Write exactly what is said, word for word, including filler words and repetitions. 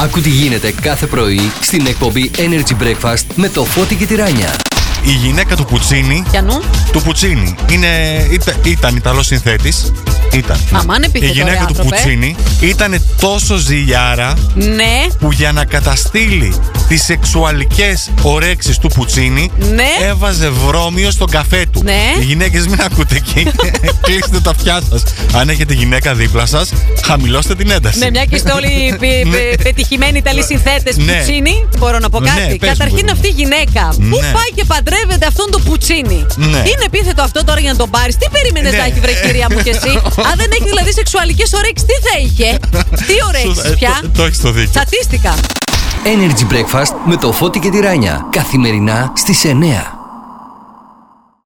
Άκου τι γίνεται κάθε πρωί στην εκπομπή Energy Breakfast με το Φώτη και τη Ράνια. Η γυναίκα του Πουτσίνι. Πιανού? Του Πουτσίνι. Είναι, ήταν, ήταν Ιταλός συνθέτης. Ήταν. Αμάν επίθετο, Η γυναίκα ρε, του άνθρωπε. Πουτσίνι ήταν τόσο ζηλιάρα. Ναι. Που για να καταστήλει τις σεξουαλικές ορέξεις του Πουτσίνι, Ναι. έβαζε βρώμιο στον καφέ του. Ναι. Οι γυναίκες μην ακούτε εκεί. Κλείστε τα αυτιά σας. Αν έχετε γυναίκα δίπλα σας, χαμηλώστε την ένταση. Ναι, μια και είστε όλοι πε- πε- πετυχημένοι Ιταλοί συνθέτες Ναι. Πουτσίνι, μπορώ να πω Ναι, κάτι. πες Καταρχήν μου. αυτή η γυναίκα που Ναι. πάει και παντρεύεται αυτόν τον Πουτσίνι. Ναι. Είναι επίθετο αυτό τώρα για να τον πάρει. Τι περίμενες Ναι. να έχει, βρε κυρία μου, κι εσύ? Αν δεν έχει δηλαδή σεξουαλικές ορέξεις, τι θα είχε? Τι ορέξεις Ε, πια? το- Το έχεις το δίκιο. Τσατίστηκα. Energy Breakfast με το Φώτη και τη Ράνια. Καθημερινά στις εννιά.